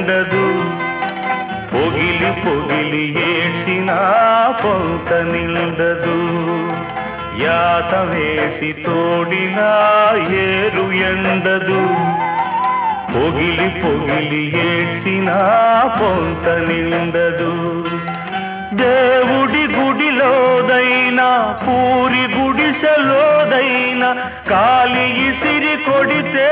ఎండదు పొగిలి పొగిలి ఏడ్చినా పొంత నిండదు యాత వేసి తోడినా ఏరు ఎండదు పొగిలి పొగిలి ఏడ్చినా పొంత నిండదు దేవుడి గుడిలోదైనా పూరి గుడిసెలోదైనా కాలి ఇసిరి కొడితే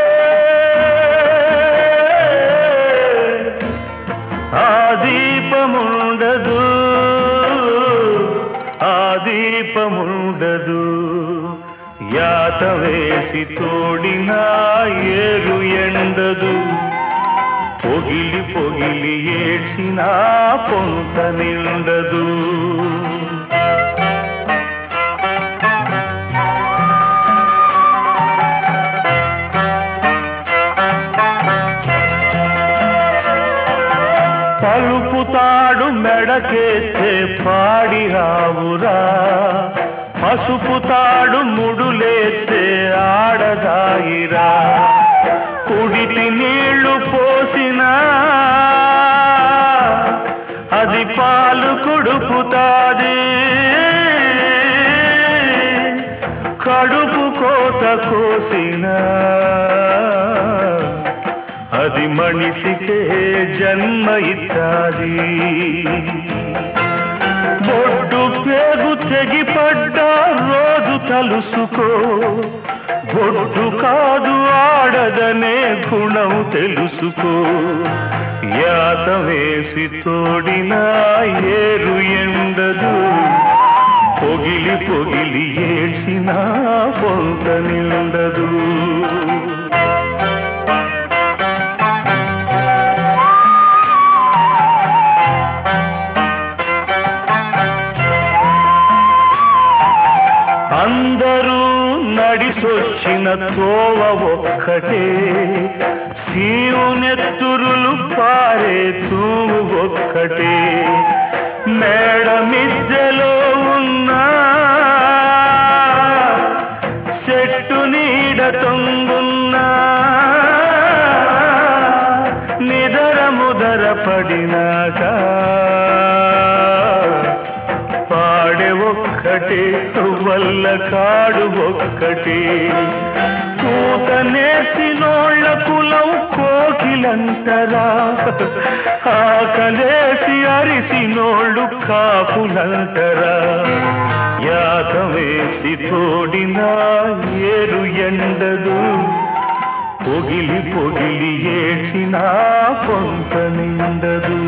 ఆ దీపముండదు ఆ దీపముండదు యాత వేసి తోడినా ఏరు ఎండదు పొగిలి పొగిలి ఏడ్చినా పొంత నిండదు పలుపుతాడు మెడకేస్తే పాడి రావురా పసుపుతాడు ముడులేస్తే ఆడదాయిరా కుడితి నీళ్లు పోసినా అది పాలు కుడుపుతాది కడుపు కోత కోసినా అది మనిషికే జన్మ ఇచ్చాది బొడ్డు పేగు తెగిపడ్డ రోజు తలుసుకో బొడ్డు కాదు ఆడదనే గుణం తెలుసుకో యాత వేసి తోడినా ఏరు ఎండదు పొగిలి పొగిలి ఏడ్చినా పొంత నిండదు అందరూ నడిసొచ్చిన తోవ ఒక్కటే శివునెత్తురులు పారే తూము ఒక్కటే మేడ మిద్దెలో ఉన్న చెట్టు నీడ తొంగున్నా నిదర ముదర పడినాక ఒక్కటే వల్ల కాడు ఒక్కటే కూత నేసినోళ్ళ కులం కోకిలంటరా ఆకలేసి అరిసినోళ్ళు కాపులంటరా యాత వేసి తోడినా ఏరు ఎండదు పొగిలి పొగిలి ఏడ్చినా పొంత నిండదు